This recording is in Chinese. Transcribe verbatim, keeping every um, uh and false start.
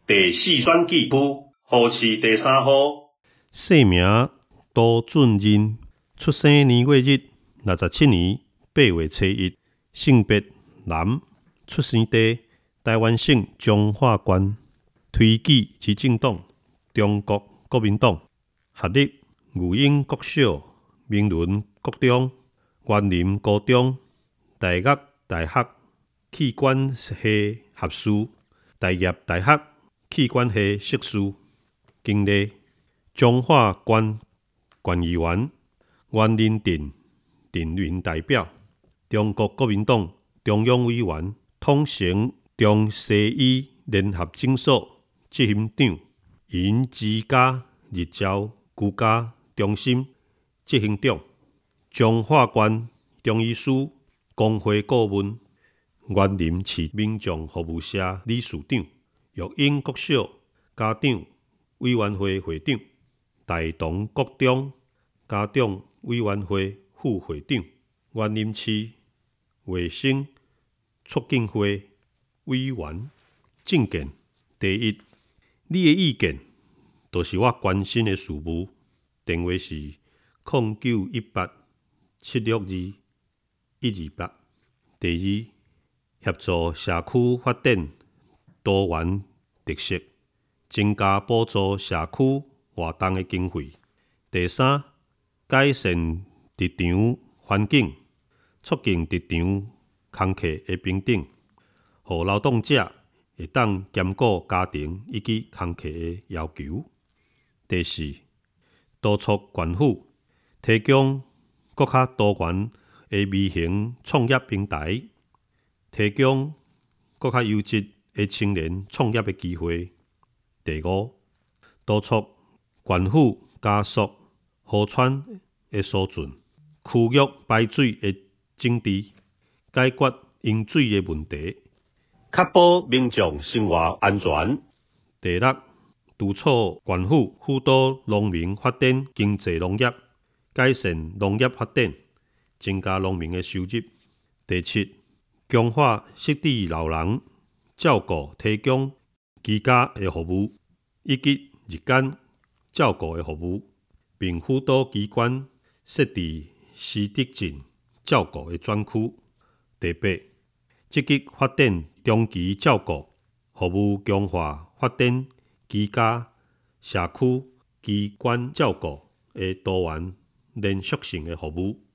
第四选举区河市第三号， 姓名杜俊仁，出生年月日六十七年八月初一，性别男，出生地台湾省彰化县，推举执政党中国国民党，学历牛英国小、明伦国中、园林高中、大学大学器官系学士、大业大学器官系硕士。经历彰化县县议员、园林镇镇员代表、中国国民党中央委员、统城中西医联合诊所执行长、因之家日照居家中心执行长、彰化县中医师工会顾问、园林市民众服务社理事长、育婴国小家长委员会会长、大同国中家长委员会副会长、园林市卫生促进会委员。政见第一，你的意见就是我关心的事务。电话是零九一八七六二一二八。第二，协助社区发展多元特色，增加补助社区活动的经费。第三，改善职场环境，促进职场工课的平等，讓勞動者會當兼顧家庭以及工課的要求。第四，督促縣府提供更較多元的微型創業平台，提供更較優質的青年創業的機會。第五，督促縣府加速河川的疏浚，區域排水的整治，解決用水的問題， 確保民眾生活安全。 第六，督促縣府輔導農民發展經濟農業，改善農業發展，增加農民的收入。第七，強化失智老人照顧提供居家的服務，以及日間照顧的服務，並輔導機關設置失智症照顧的專區。第八，積極發展長期照顧服務，強化發展居家、社區、機關照顧的多元連續性的服務。